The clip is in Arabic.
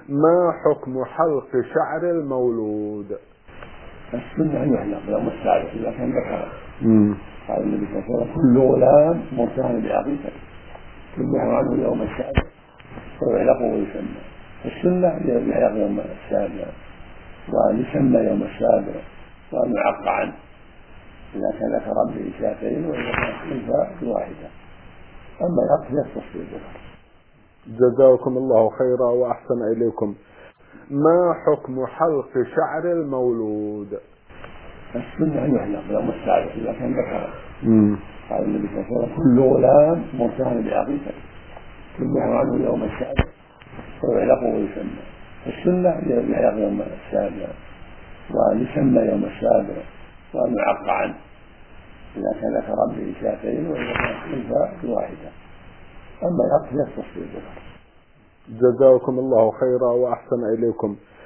ما حكم حلق شعر المولود؟ السنة أن يحلق يوم السابع إذا كان ذكرا. قال النبي صلى الله عليه وسلم: كل غلام مرتهن بعقيقته يذبح عنه يوم السابع ويحلق ويسمى. السنة أن يحلق يوم السابع وأن يسمى يوم السابع وأن يعق عنه إذا كان ذكرا بشاتين وإذا كان أنثى بواحدة. أما العقد يختص بالذكر. جزاكم الله خيرا وأحسن إليكم. ما حكم حلق شعر المولود؟ السنة أن يحلق يوم السابع إذا كان ذكرا. قال النبي صلى الله عليه وسلم: كل غلام مرتهن بعقيقته يذبح عنه يوم السابع ويحلق ويسمى. السنة أن يحلق يوم السابع وأن يسمى يوم السابع وأن يعق عنه إذا كان ذكرا بشاتين وإذا كان أنثى بواحدة. أما العقد يختص بالذكر. جزاكم الله خيرا وأحسن إليكم.